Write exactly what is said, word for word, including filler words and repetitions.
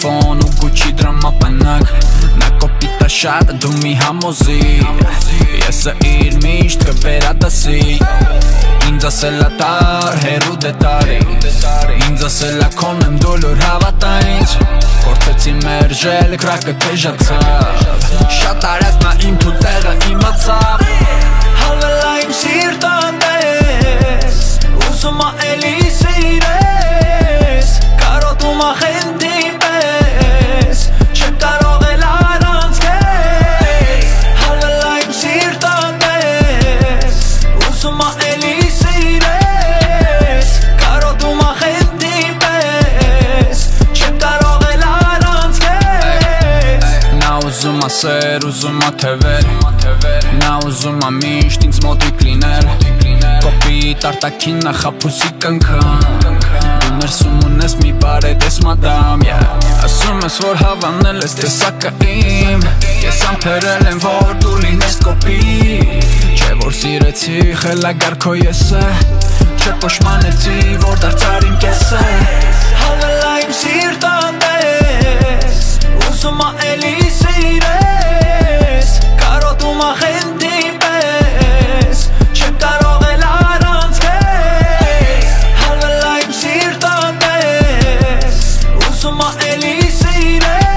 Ֆոն ու գուչի դրամապանակ Նա կոպիտա շատ դու մի համոզի Եսը իր միշտ կվերադասի Ինձ ասելա տար հերու դե տարի Ինձ ասելա քոն եմ դոլոր հավատա ինձ Կործեցի մերժել կրակը թեժացավ Շատ արած նա իմ թու տեղը իմացավ Հավելա իմ սիրտը անտես Ուզումա էլի սիրես Կարոտում ախենտի պես Չեմ կարող էլ առանց կեզ Հավելա իմ սիրտը անտես Ուզումա էլի սիրես Կարոտում ախենտի պես Չեմ կարող էլ առանց կեզ Նա ուզում ա սեր, ուզում ա թևեր Նա ուզում ա միշտ ինձ մոտիկ լինել Կոպիտ արտաքին նախապուսի կնքան Դու ներսում ունես մի բարեդես մադամ Ասում ես որ հավանել ես տեսակը իմ Ես ամփերել եմ որ դու լինես կոպիտ Չէ որ սիրեցի խելագար քո եսը Չէ պոշմանեցի որ դարձար իմ կեսը Հավելա իմ սիրտը անտես Ուզում ա էլի սիրես Կարոտում ախենտի պես Չեմ կարող էլ առանց կեզ Հավելա իմ սիրտը անտես Ուզում ա էլի սիրես